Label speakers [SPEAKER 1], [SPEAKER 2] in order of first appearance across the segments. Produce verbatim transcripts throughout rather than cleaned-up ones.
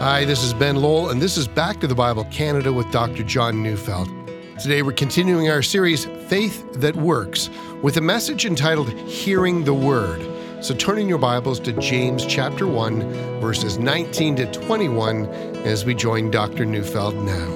[SPEAKER 1] Hi, this is Ben Lowell, and this is Back to the Bible Canada with Doctor John Neufeld. Today we're continuing our series, Faith That Works, with a message entitled Hearing the Word. So turn in your Bibles to James chapter one, verses nineteen to twenty-one, as we join Doctor Neufeld now.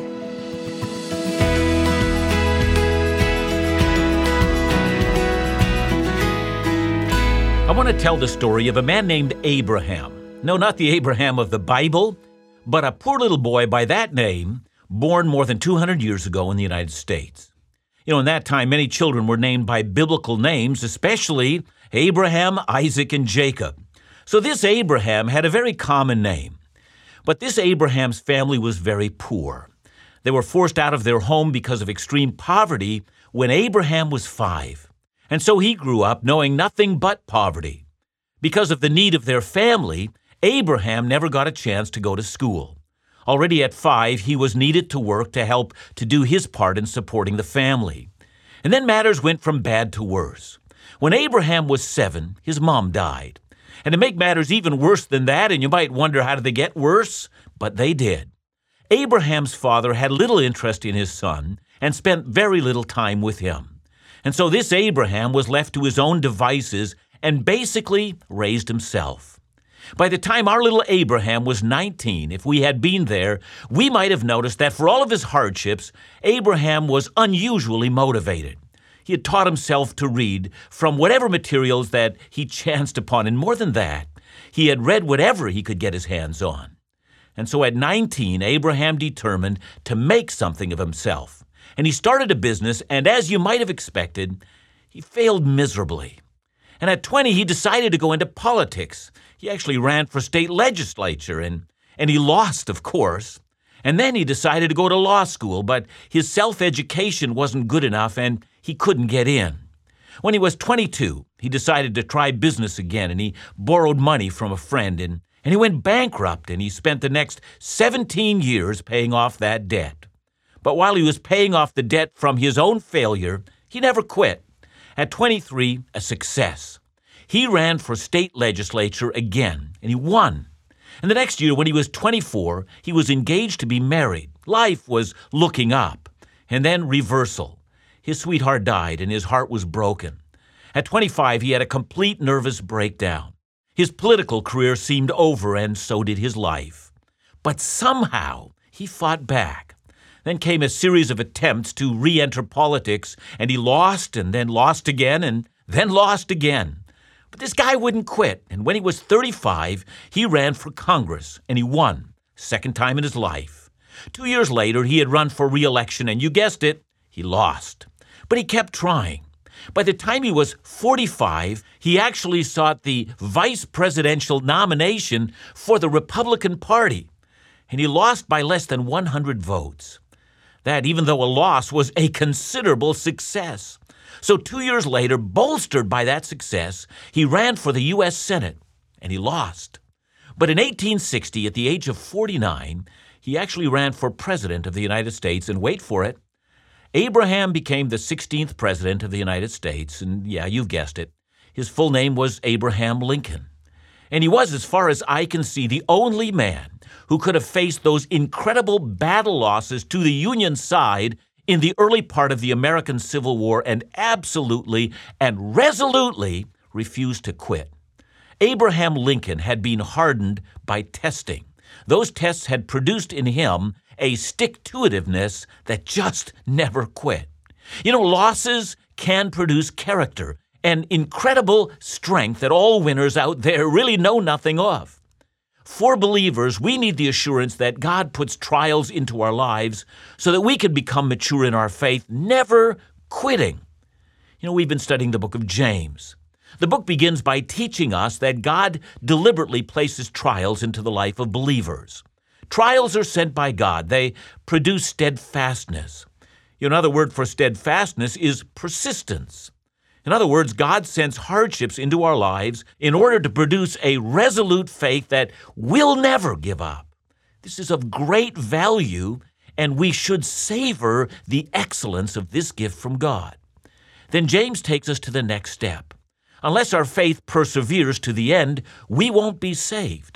[SPEAKER 2] I want to tell the story of a man named Abraham. No, not the Abraham of the Bible, but a poor little boy by that name, born more than two hundred years ago in the United States. You know, in that time, many children were named by biblical names, especially Abraham, Isaac, and Jacob. So this Abraham had a very common name. But this Abraham's family was very poor. They were forced out of their home because of extreme poverty when Abraham was five. And so he grew up knowing nothing but poverty. Because of the need of their family, Abraham never got a chance to go to school. Already at five, he was needed to work to help to do his part in supporting the family. And then matters went from bad to worse. When Abraham was seven, his mom died. And to make matters even worse than that, and you might wonder how did they get worse, but they did. Abraham's father had little interest in his son and spent very little time with him. And so this Abraham was left to his own devices and basically raised himself. By the time our little Abraham was nineteen, if we had been there, we might have noticed that for all of his hardships, Abraham was unusually motivated. He had taught himself to read from whatever materials that he chanced upon, and more than that, he had read whatever he could get his hands on. And so at nineteen, Abraham determined to make something of himself. And he started a business, and as you might have expected, he failed miserably. And at twenty, he decided to go into politics. He actually ran for state legislature, and, and he lost, of course. And then he decided to go to law school, but his self-education wasn't good enough, and he couldn't get in. When he was twenty-two, he decided to try business again, and he borrowed money from a friend, and, and he went bankrupt, and he spent the next seventeen years paying off that debt. But while he was paying off the debt from his own failure, he never quit. At twenty-three, a success. He ran for state legislature again, and he won. And the next year, when he was twenty-four, he was engaged to be married. Life was looking up. And then reversal. His sweetheart died, and his heart was broken. At twenty-five, he had a complete nervous breakdown. His political career seemed over, and so did his life. But somehow, he fought back. Then came a series of attempts to re-enter politics, and he lost, and then lost again, and then lost again. But this guy wouldn't quit, and when he was thirty-five, he ran for Congress, and he won, second time in his life. Two years later, he had run for re-election, and you guessed it, he lost. But he kept trying. By the time he was forty-five, he actually sought the vice presidential nomination for the Republican Party, and he lost by less than one hundred votes. That, even though a loss, was a considerable success. So two years later, bolstered by that success, he ran for the U S Senate, and he lost. But in eighteen sixty, at the age of forty-nine, he actually ran for president of the United States, and wait for it, Abraham became the sixteenth president of the United States, and yeah, you've guessed it, his full name was Abraham Lincoln. And he was, as far as I can see, the only man who could have faced those incredible battle losses to the Union side in the early part of the American Civil War and absolutely and resolutely refused to quit. Abraham Lincoln had been hardened by testing. Those tests had produced in him a stick-to-itiveness that just never quit. You know, losses can produce character and incredible strength that all winners out there really know nothing of. For believers, we need the assurance that God puts trials into our lives so that we can become mature in our faith, never quitting. You know, we've been studying the book of James. The book begins by teaching us that God deliberately places trials into the life of believers. Trials are sent by God. They produce steadfastness. Another word for steadfastness is persistence. In other words, God sends hardships into our lives in order to produce a resolute faith that will never give up. This is of great value, and we should savor the excellence of this gift from God. Then James takes us to the next step. Unless our faith perseveres to the end, we won't be saved.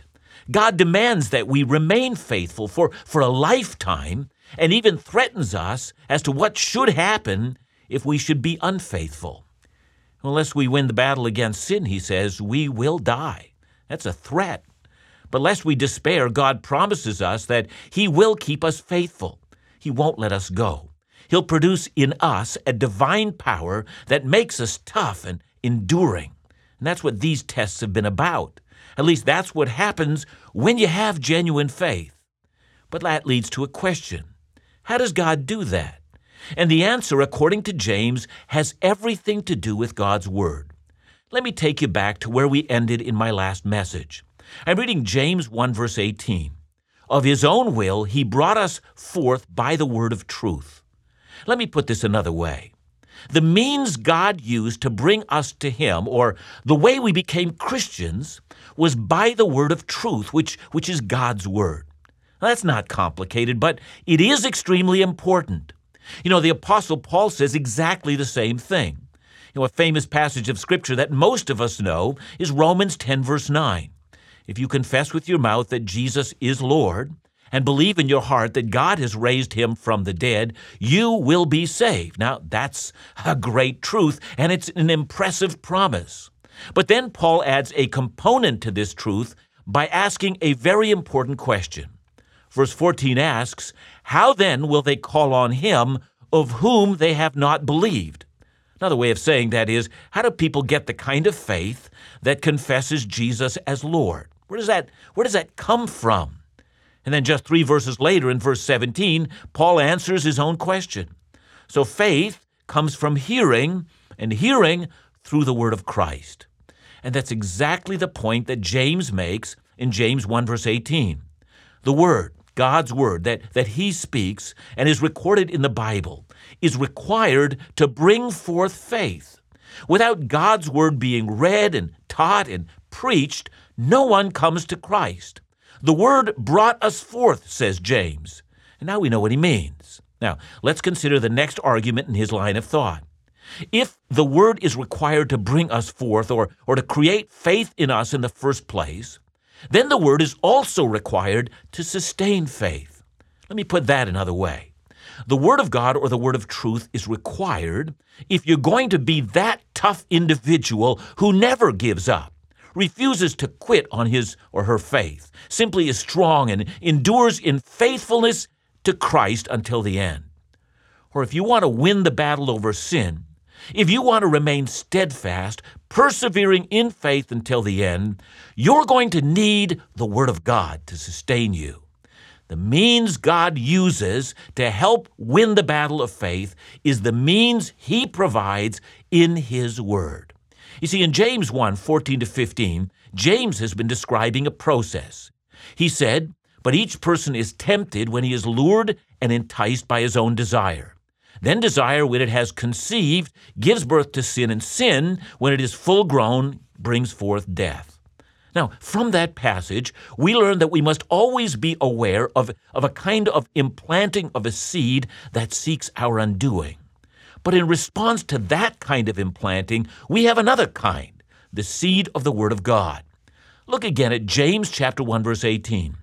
[SPEAKER 2] God demands that we remain faithful for, for a lifetime and even threatens us as to what should happen if we should be unfaithful. Unless we win the battle against sin, he says, we will die. That's a threat. But lest we despair, God promises us that he will keep us faithful. He won't let us go. He'll produce in us a divine power that makes us tough and enduring. And that's what these tests have been about. At least that's what happens when you have genuine faith. But that leads to a question. How does God do that? And the answer, according to James, has everything to do with God's Word. Let me take you back to where we ended in my last message. I'm reading James one, verse eighteen. Of his own will, he brought us forth by the word of truth. Let me put this another way. The means God used to bring us to him, or the way we became Christians, was by the word of truth, which, which is God's word. Now, that's not complicated, but it is extremely important. You know, the Apostle Paul says exactly the same thing. You know, a famous passage of Scripture that most of us know is Romans ten, verse nine. If you confess with your mouth that Jesus is Lord and believe in your heart that God has raised him from the dead, you will be saved. Now, that's a great truth, and it's an impressive promise. But then Paul adds a component to this truth by asking a very important question. Verse fourteen asks, how then will they call on him of whom they have not believed? Another way of saying that is, how do people get the kind of faith that confesses Jesus as Lord? Where does that, where does that come from? And then just three verses later in verse seventeen, Paul answers his own question. So faith comes from hearing, and hearing through the word of Christ. And that's exactly the point that James makes in James one, verse eighteen. The word, God's word that, that he speaks and is recorded in the Bible, is required to bring forth faith. Without God's word being read and taught and preached, no one comes to Christ. The word brought us forth, says James. And now we know what he means. Now, let's consider the next argument in his line of thought. If the word is required to bring us forth or, or to create faith in us in the first place, then the word is also required to sustain faith. Let me put that another way. The word of God or the word of truth is required if you're going to be that tough individual who never gives up, refuses to quit on his or her faith, simply is strong and endures in faithfulness to Christ until the end. Or if you want to win the battle over sin, if you want to remain steadfast, persevering in faith until the end, you're going to need the Word of God to sustain you. The means God uses to help win the battle of faith is the means he provides in his Word. You see, in James one, fourteen to fifteen, James has been describing a process. He said, "But each person is tempted when he is lured and enticed by his own desire. Then desire, when it has conceived, gives birth to sin, and sin, when it is full grown, brings forth death." Now, from that passage, we learn that we must always be aware of, of a kind of implanting of a seed that seeks our undoing. But in response to that kind of implanting, we have another kind, the seed of the Word of God. Look again at James chapter one, verse eighteen.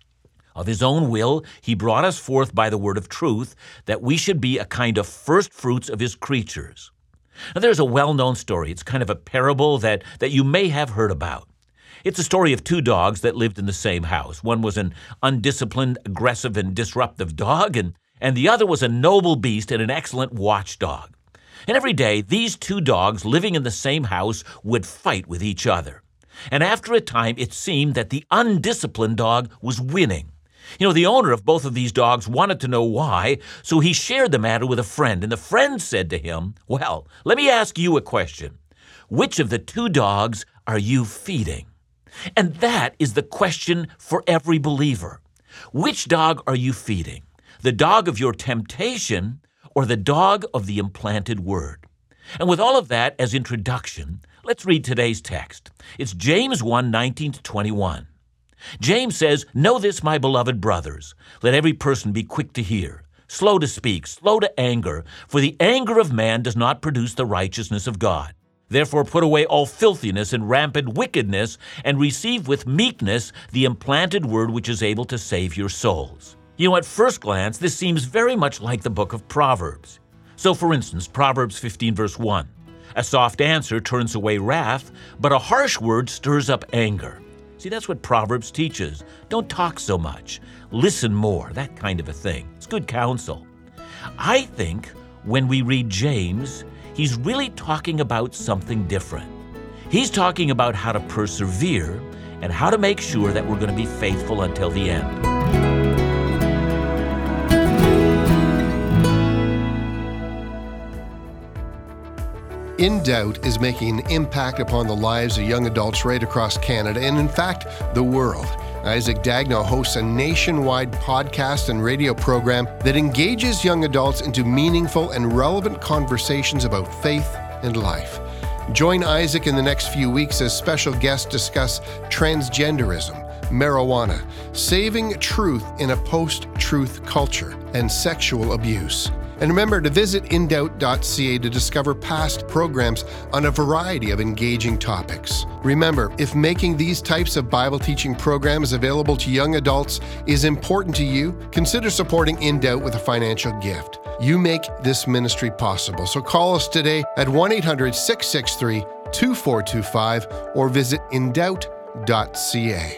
[SPEAKER 2] Of his own will, he brought us forth by the word of truth, that we should be a kind of first fruits of his creatures. Now, there's a well-known story. It's kind of a parable that, that you may have heard about. It's a story of two dogs that lived in the same house. One was an undisciplined, aggressive, and disruptive dog, and, and the other was a noble beast and an excellent watchdog. And every day, these two dogs living in the same house would fight with each other. And after a time, it seemed that the undisciplined dog was winning. You know, the owner of both of these dogs wanted to know why, so he shared the matter with a friend, and the friend said to him, "Well, let me ask you a question. Which of the two dogs are you feeding?" And that is the question for every believer. Which dog are you feeding? The dog of your temptation or the dog of the implanted word? And with all of that as introduction, let's read today's text. It's James one, nineteen to twenty-one. James says, "Know this, my beloved brothers, let every person be quick to hear, slow to speak, slow to anger, for the anger of man does not produce the righteousness of God. Therefore put away all filthiness and rampant wickedness, and receive with meekness the implanted word which is able to save your souls. You know, at first glance, this seems very much like the book of Proverbs. So for instance, Proverbs fifteen verse one, a soft answer turns away wrath, but a harsh word stirs up anger. See, that's what Proverbs teaches. Don't talk so much. Listen more, that kind of a thing. It's good counsel. I think when we read James, he's really talking about something different. He's talking about how to persevere and how to make sure that we're going to be faithful until the end.
[SPEAKER 1] In Doubt is making an impact upon the lives of young adults right across Canada and, in fact, the world. Isaac Dagno hosts a nationwide podcast and radio program that engages young adults into meaningful and relevant conversations about faith and life. Join Isaac in the next few weeks as special guests discuss transgenderism, marijuana, saving truth in a post-truth culture, and sexual abuse. And remember to visit in doubt dot c a to discover past programs on a variety of engaging topics. Remember, if making these types of Bible teaching programs available to young adults is important to you, consider supporting In Doubt with a financial gift. You make this ministry possible, so call us today at one eight hundred six six three two four two five or visit in doubt dot c a.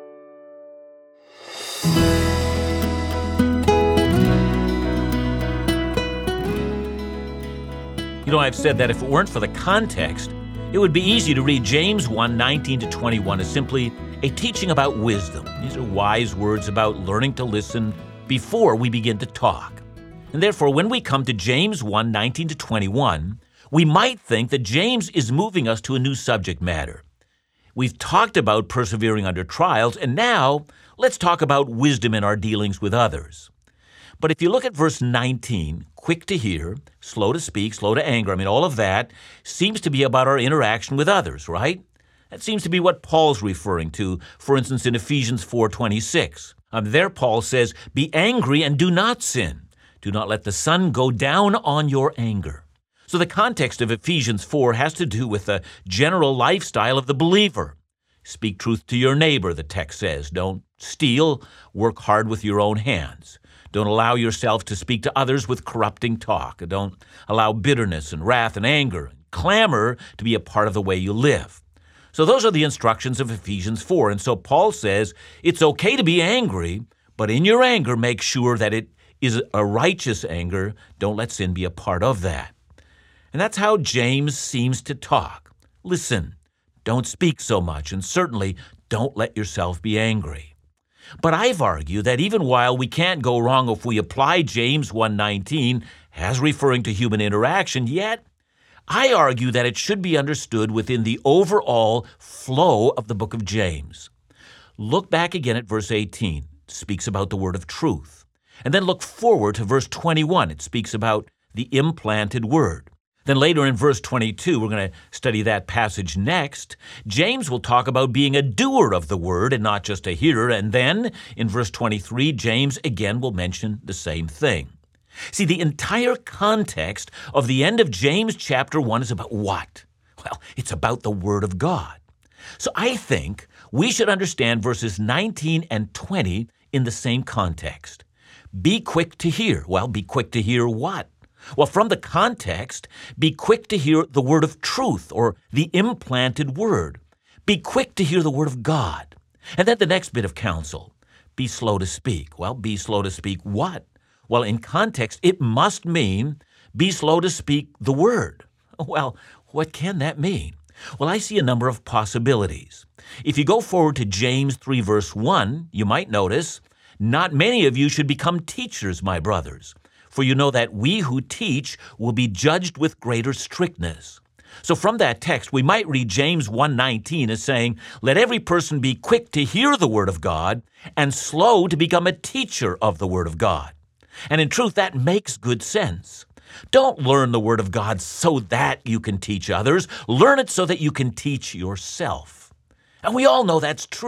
[SPEAKER 2] You know, I've said that if it weren't for the context, it would be easy to read James one nineteen to twenty-one as simply a teaching about wisdom. These are wise words about learning to listen before we begin to talk. And therefore, when we come to James one nineteen to twenty-one, we might think that James is moving us to a new subject matter. We've talked about persevering under trials, and now let's talk about wisdom in our dealings with others. But if you look at verse nineteen, quick to hear, slow to speak, slow to anger, I mean, all of that seems to be about our interaction with others, right? That seems to be what Paul's referring to, for instance, in Ephesians four twenty-six. Um, there Paul says, "Be angry and do not sin. Do not let the sun go down on your anger." So the context of Ephesians four has to do with the general lifestyle of the believer. Speak truth to your neighbor, the text says. Don't steal. Work hard with your own hands. Don't allow yourself to speak to others with corrupting talk. Don't allow bitterness and wrath and anger and clamor to be a part of the way you live. So those are the instructions of Ephesians four. And so Paul says it's okay to be angry, but in your anger, make sure that it is a righteous anger. Don't let sin be a part of that. And that's how James seems to talk. Listen, don't speak so much, and certainly don't let yourself be angry. But I've argued that even while we can't go wrong if we apply James one nineteen as referring to human interaction, yet I argue that it should be understood within the overall flow of the book of James. Look back again at verse eighteen. It speaks about the word of truth. And then look forward to verse twenty-one. It speaks about the implanted word. Then later in verse twenty-two, we're going to study that passage next. James will talk about being a doer of the word and not just a hearer. And then in verse twenty-three, James again will mention the same thing. See, the entire context of the end of James chapter one is about what? Well, it's about the word of God. So I think we should understand verses nineteen and twenty in the same context. Be quick to hear. Well, be quick to hear what? Well, from the context, be quick to hear the word of truth or the implanted word. Be quick to hear the word of God. And then the next bit of counsel, be slow to speak. Well, be slow to speak what? Well, in context, it must mean be slow to speak the word. Well, what can that mean? Well, I see a number of possibilities. If you go forward to James three verse one, you might notice, "Not many of you should become teachers, my brothers. For you know that we who teach will be judged with greater strictness." So from that text, we might read James one nineteen as saying, let every person be quick to hear the word of God and slow to become a teacher of the word of God. And in truth, that makes good sense. Don't learn the word of God so that you can teach others. Learn it so that you can teach yourself. And we all know that's true.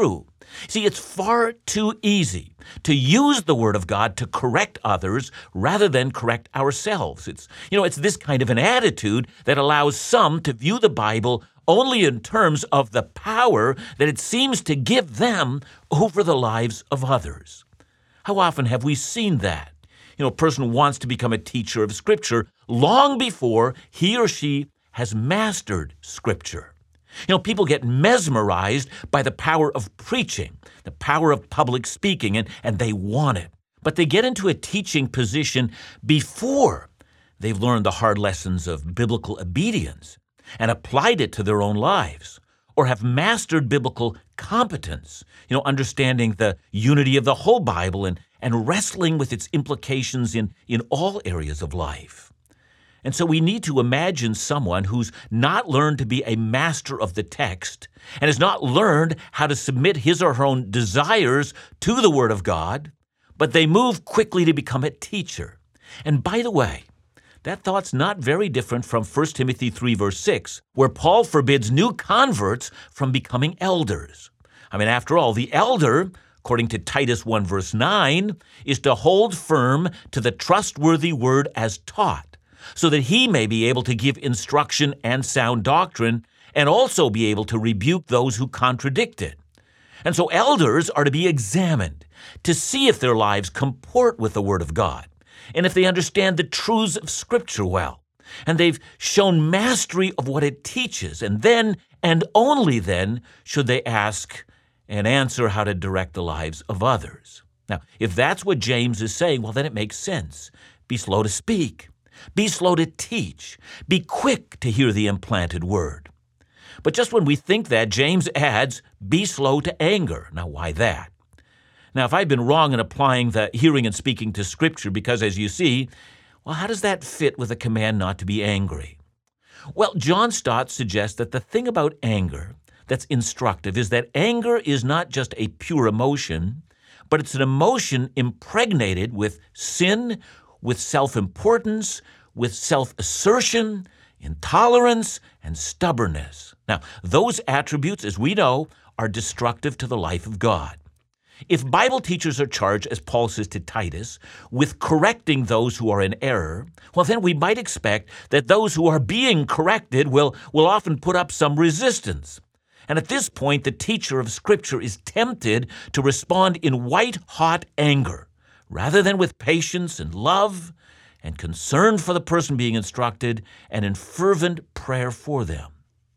[SPEAKER 2] See, it's far too easy to use the Word of God to correct others rather than correct ourselves. It's, you know, it's this kind of an attitude that allows some to view the Bible only in terms of the power that it seems to give them over the lives of others. How often have we seen that? You know, a person wants to become a teacher of Scripture long before he or she has mastered Scripture. You know, people get mesmerized by the power of preaching, the power of public speaking, and, and they want it. But they get into a teaching position before they've learned the hard lessons of biblical obedience and applied it to their own lives, or have mastered biblical competence, you know, understanding the unity of the whole Bible and, and wrestling with its implications in, in all areas of life. And so we need to imagine someone who's not learned to be a master of the text and has not learned how to submit his or her own desires to the Word of God, but they move quickly to become a teacher. And by the way, that thought's not very different from First Timothy three, verse six, where Paul forbids new converts from becoming elders. I mean, after all, the elder, according to Titus one, verse nine, is to hold firm to the trustworthy word as taught, so that he may be able to give instruction and sound doctrine, and also be able to rebuke those who contradict it. And so elders are to be examined to see if their lives comport with the Word of God, and if they understand the truths of Scripture well, and they've shown mastery of what it teaches, and then, and only then, should they ask and answer how to direct the lives of others. Now, if that's what James is saying, well, then it makes sense. Be slow to speak. Be slow to teach. Be quick to hear the implanted word. But just when we think that, James adds, be slow to anger. Now, why that? Now, if I've been wrong in applying the hearing and speaking to Scripture, because as you see, well, how does that fit with the command not to be angry? Well, John Stott suggests that the thing about anger that's instructive is that anger is not just a pure emotion, but it's an emotion impregnated with sin, with self-importance, with self-assertion, intolerance, and stubbornness. Now, those attributes, as we know, are destructive to the life of God. If Bible teachers are charged, as Paul says to Titus, with correcting those who are in error, well, then we might expect that those who are being corrected will, will often put up some resistance. And at this point, the teacher of Scripture is tempted to respond in white-hot anger, rather than with patience and love and concern for the person being instructed and in fervent prayer for them.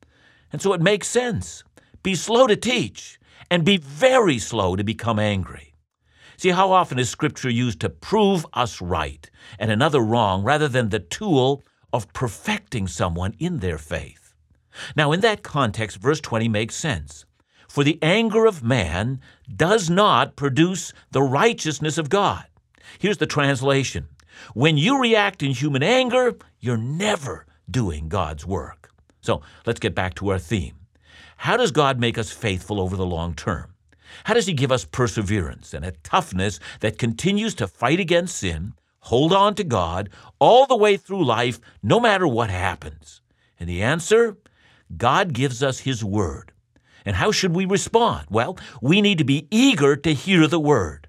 [SPEAKER 2] And so it makes sense. Be slow to teach and be very slow to become angry. See, how often is Scripture used to prove us right and another wrong rather than the tool of perfecting someone in their faith? Now, in that context, verse twenty makes sense. For the anger of man does not produce the righteousness of God. Here's the translation. When you react in human anger, you're never doing God's work. So let's get back to our theme. How does God make us faithful over the long term? How does He give us perseverance and a toughness that continues to fight against sin, hold on to God, all the way through life, no matter what happens? And the answer? God gives us His Word. And how should we respond? Well, we need to be eager to hear the Word.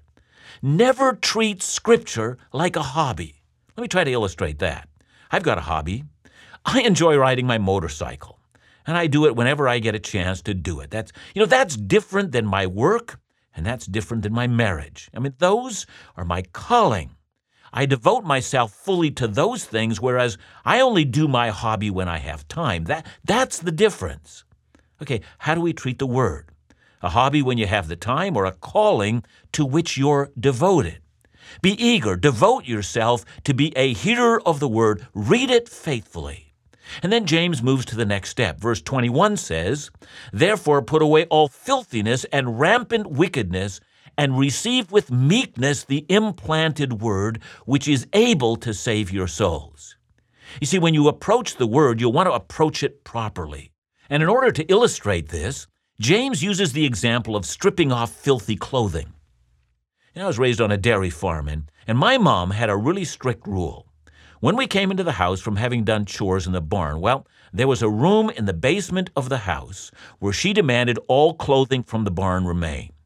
[SPEAKER 2] Never treat Scripture like a hobby. Let me try to illustrate that. I've got a hobby. I enjoy riding my motorcycle, and I do it whenever I get a chance to do it. That's, you know, that's different than my work, and that's different than my marriage. I mean, those are my calling. I devote myself fully to those things, whereas I only do my hobby when I have time. That, that's the difference. Okay, how do we treat the Word? A hobby when you have the time, or a calling to which you're devoted? Be eager, devote yourself to be a hearer of the Word, read it faithfully. And then James moves to the next step. Verse twenty-one says, therefore put away all filthiness and rampant wickedness, and receive with meekness the implanted Word, which is able to save your souls. You see, when you approach the Word, you'll want to approach it properly. And in order to illustrate this, James uses the example of stripping off filthy clothing. You know, I was raised on a dairy farm, and, and my mom had a really strict rule. When we came into the house from having done chores in the barn, well, there was a room in the basement of the house where she demanded all clothing from the barn remain.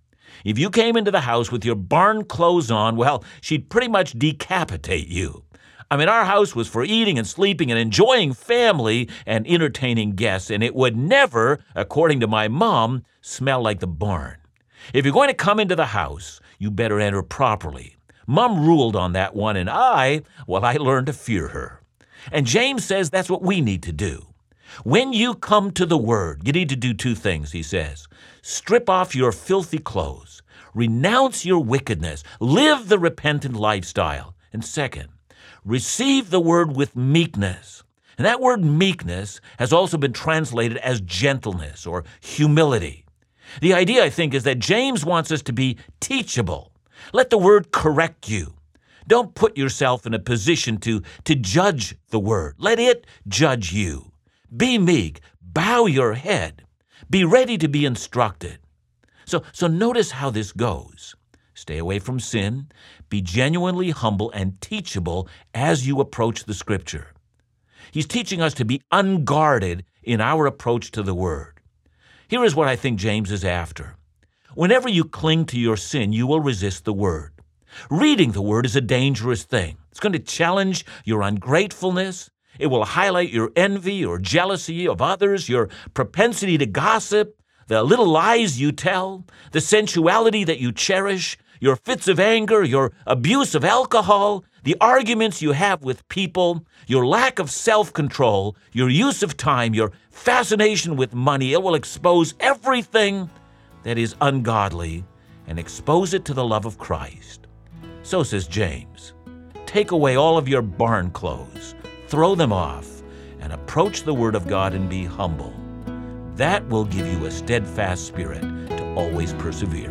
[SPEAKER 2] If you came into the house with your barn clothes on, well, she'd pretty much decapitate you. I mean, our house was for eating and sleeping and enjoying family and entertaining guests, and it would never, according to my mom, smell like the barn. If you're going to come into the house, you better enter properly. Mom ruled on that one, and I, well, I learned to fear her. And James says that's what we need to do. When you come to the Word, you need to do two things, he says. Strip off your filthy clothes. Renounce your wickedness. Live the repentant lifestyle. And second, receive the Word with meekness. And that word meekness has also been translated as gentleness or humility. The idea, I think, is that James wants us to be teachable. Let the Word correct you. Don't put yourself in a position to, to judge the Word. Let it judge you. Be meek. Bow your head. Be ready to be instructed. So, so notice how this goes. Stay away from sin. Be genuinely humble and teachable as you approach the Scripture. He's teaching us to be unguarded in our approach to the Word. Here is what I think James is after. Whenever you cling to your sin, you will resist the Word. Reading the Word is a dangerous thing. It's going to challenge your ungratefulness. It will highlight your envy or jealousy of others, your propensity to gossip, the little lies you tell, the sensuality that you cherish, your fits of anger, your abuse of alcohol, the arguments you have with people, your lack of self-control, your use of time, your fascination with money. It will expose everything that is ungodly and expose it to the love of Christ. So says James, take away all of your barn clothes, throw them off, and approach the Word of God and be humble. That will give you a steadfast spirit to always persevere.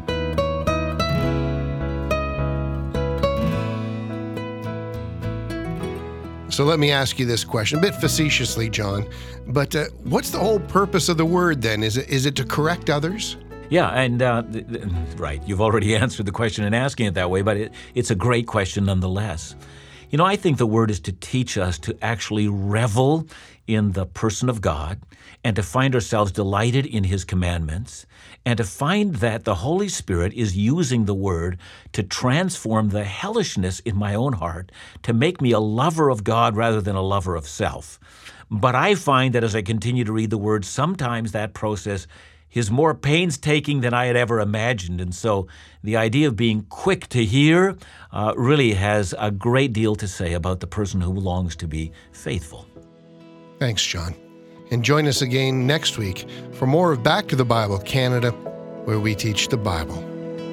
[SPEAKER 1] So let me ask you this question, a bit facetiously, John, but uh, what's the whole purpose of the Word then? Is it is it to correct others?
[SPEAKER 2] Yeah, and uh, th- th- right, you've already answered the question in asking it that way, but it, it's a great question nonetheless. You know, I think the Word is to teach us to actually revel in the person of God and to find ourselves delighted in His commandments and to find that the Holy Spirit is using the Word to transform the hellishness in my own heart to make me a lover of God rather than a lover of self. But I find that as I continue to read the Word, sometimes that process is more painstaking than I had ever imagined. And so the idea of being quick to hear uh, really has a great deal to say about the person who longs to be faithful.
[SPEAKER 1] Thanks, John. And join us again next week for more of Back to the Bible Canada, where we teach the Bible.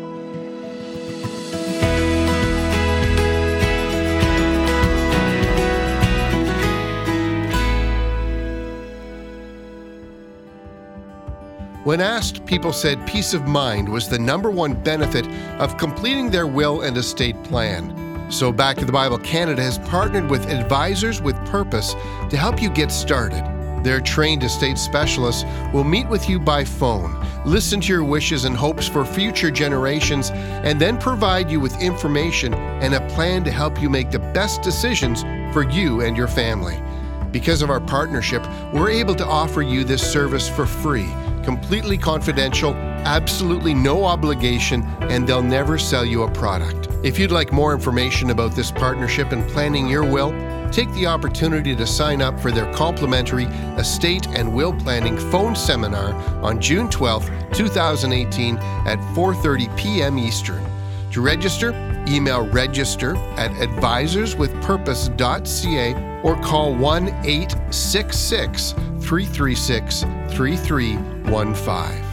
[SPEAKER 1] When asked, people said peace of mind was the number one benefit of completing their will and estate plan. So Back to the Bible Canada has partnered with Advisors with Purpose to help you get started. Their trained estate specialists will meet with you by phone, listen to your wishes and hopes for future generations, and then provide you with information and a plan to help you make the best decisions for you and your family. Because of our partnership, we're able to offer you this service for free, completely confidential, absolutely no obligation, and they'll never sell you a product. If you'd like more information about this partnership and planning your will, take the opportunity to sign up for their complimentary Estate and Will Planning phone seminar on June twelfth, twenty eighteen at four thirty p.m. Eastern. To register, email register at advisors with purpose dot c a or call one eight six six, three three six, three three one five.